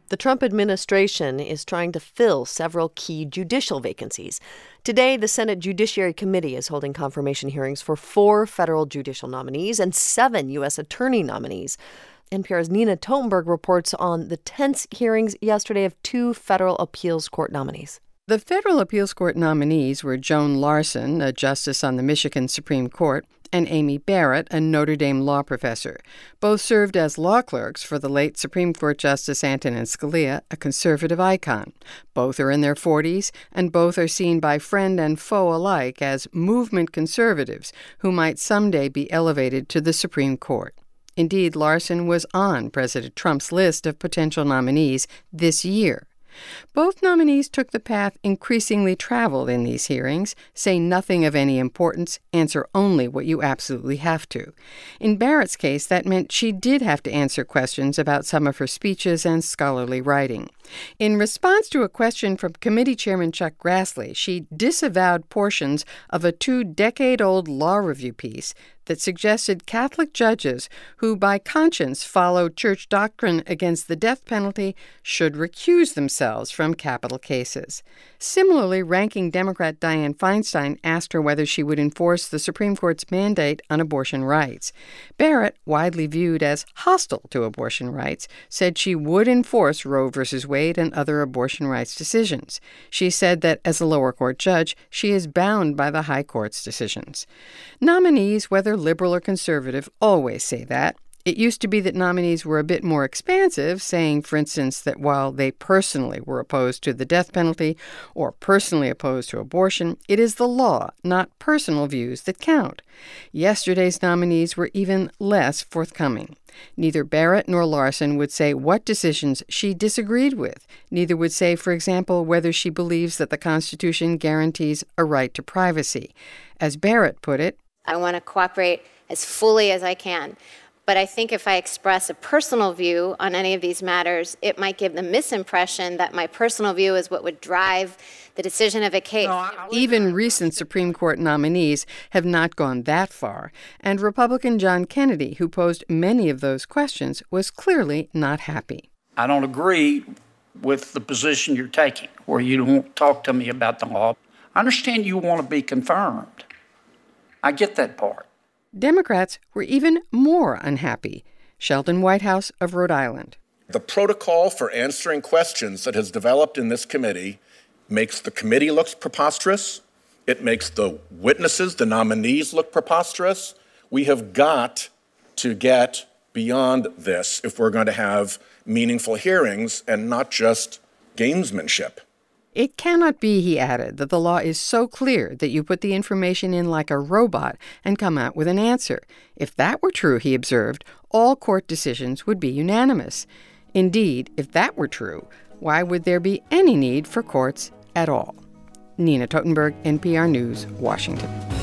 The Trump administration is trying to fill several key judicial vacancies. Today, the Senate Judiciary Committee is holding confirmation hearings for 4 federal judicial nominees and 7 U.S. attorney nominees. NPR's Nina Totenberg reports on the tense hearings yesterday of 2 federal appeals court nominees. The federal appeals court nominees were Joan Larsen, a justice on the Michigan Supreme Court, and Amy Barrett, a Notre Dame law professor. Both served as law clerks for the late Supreme Court Justice Antonin Scalia, a conservative icon. Both are in their 40s, and both are seen by friend and foe alike as movement conservatives who might someday be elevated to the Supreme Court. Indeed, Larsen was on President Trump's list of potential nominees this year. Both nominees took the path increasingly traveled in these hearings: say nothing of any importance, answer only what you absolutely have to. In Barrett's case, that meant she did have to answer questions about some of her speeches and scholarly writing. In response to a question from Committee Chairman Chuck Grassley, she disavowed portions of a 2-decade-old law review piece that suggested Catholic judges who by conscience followed church doctrine against the death penalty should recuse themselves from capital cases. Similarly, ranking Democrat Dianne Feinstein asked her whether she would enforce the Supreme Court's mandate on abortion rights. Barrett, widely viewed as hostile to abortion rights, said she would enforce Roe v. Wade and other abortion rights decisions. She said that as a lower court judge, she is bound by the high court's decisions. Nominees, whether liberal or conservative, always say that. It used to be that nominees were a bit more expansive, saying, for instance, that while they personally were opposed to the death penalty or personally opposed to abortion, it is the law, not personal views, that count. Yesterday's nominees were even less forthcoming. Neither Barrett nor Larsen would say what decisions she disagreed with. Neither would say, for example, whether she believes that the Constitution guarantees a right to privacy. As Barrett put it, I want to cooperate as fully as I can. But I think if I express a personal view on any of these matters, it might give the misimpression that my personal view is what would drive the decision of a case. Even recent Supreme Court nominees have not gone that far, and Republican John Kennedy, who posed many of those questions, was clearly not happy. I don't agree with the position you're taking, where you won't talk to me about the law. I understand you want to be confirmed. I get that part. Democrats were even more unhappy. Sheldon Whitehouse of Rhode Island. The protocol for answering questions that has developed in this committee makes the committee look preposterous. It makes the witnesses, the nominees, look preposterous. We have got to get beyond this if we're going to have meaningful hearings and not just gamesmanship. It cannot be, he added, that the law is so clear that you put the information in like a robot and come out with an answer. If that were true, he observed, all court decisions would be unanimous. Indeed, if that were true, why would there be any need for courts at all? Nina Totenberg, NPR News, Washington.